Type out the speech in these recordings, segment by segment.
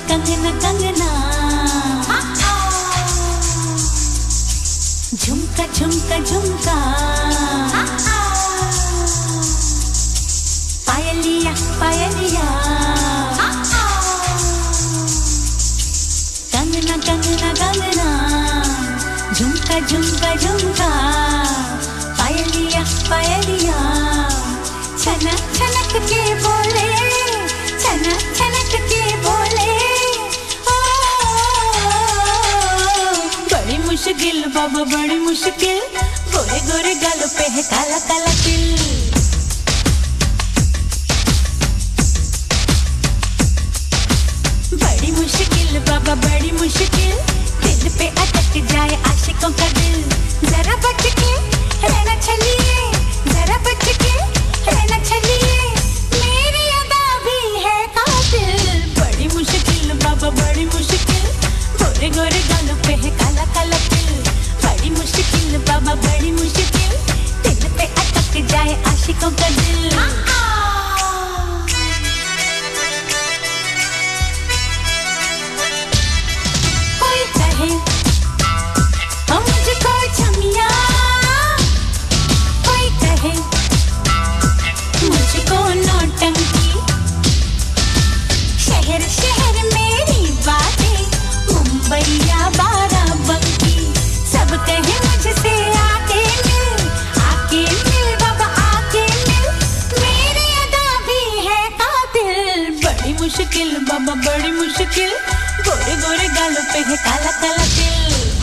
कंगना कंगना, झुमका झुमका झुमका, पायलिया पायलिया, कंगना कंगना कंगना, झुमका झुमका झुमका, पायलिया पायलिया, छनक छनक के बोले, छनक छनक के बोले, ओ बड़ी मुश्किल बाबा बड़ी मुश्किल, गोरे गोरे गालों पे है काला काला तिल। बड़ी मुश्किल बाबा बड़ी मुश्किल, दिल पे अटक जाए आशिकों का दिल। जरा बच के रहना चलिए, जरा बच के रहना चलिए, मेरी अदा भी है कातिल। बड़ी मुश्किल बाबा बड़ी मुश्किल, गोरे गोरे गालों पे है काला काला तिल। बड़ी मुश्किल बाबा बड़ी मुश्किल, दिल पे अटक जाए आशिकों का दिल। कोई कहे मुझको छमिया, कोई कहे मुझको नौटंकी, शहर शहर मेरी बातें, मुंबई या बाराबंकी, सब कहे मुझसे आके मिल बाबा आके मिल, मेरी अदा भी है कातिल। बड़ी मुश्किल बाबा बड़ी मुश्किल, गोरे गोरे गालों पे है काला काला तिल।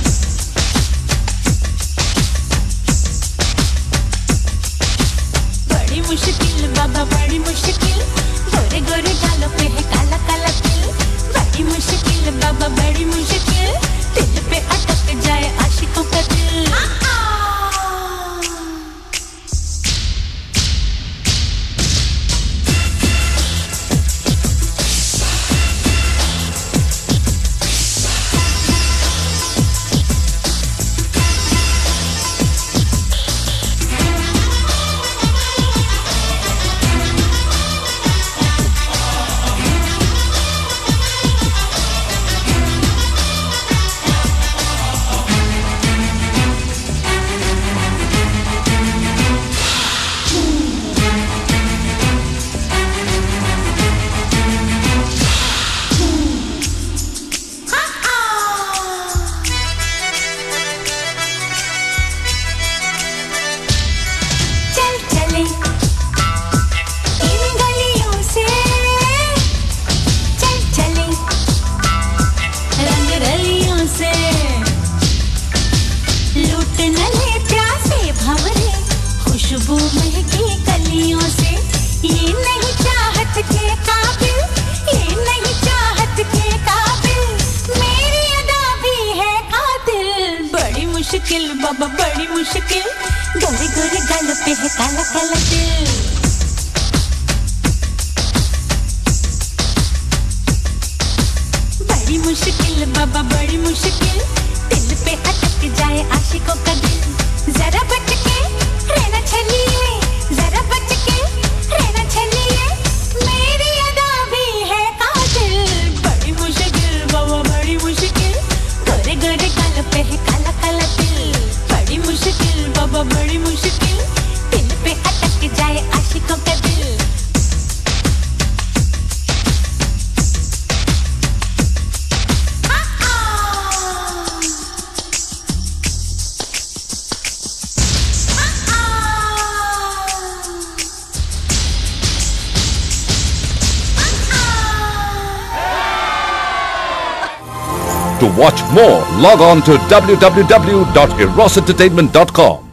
बड़ी मुश्किल बाबा बड़ी मुश्किल, गोरे गोरे गालों पे है काला काला तिल। बड़ी मुश्किल बाबा बड़ी मुश्किल, दिल पे अटक जाए आशिकों का दिल। खुशबू महकी कलियों से, ये नहीं चाहत के काबिल, ये नहीं चाहत के काबिल, मेरी अदा भी है कातिल। बड़ी मुश्किल बाबा बड़ी मुश्किल, गोरे गोरे गालों पे है काला काला तिल। बड़ी मुश्किल बाबा बड़ी मुश्किल, दिल पे अटक जाए आशिकों का दिल। जरा बच के रहना चलिए, जरा बच के रहना चलिए, मेरी अदा भी है कातिल। बड़ी मुश्किल बाबा बड़ी मुश्किल, गोरे गोरे गालों पे है काला काला तिल। बड़ी मुश्किल बाबा बड़ी मुश्किल, दिल पे अटक जाए आशिकों का दिल। To watch more, log on to www.erosentertainment.com.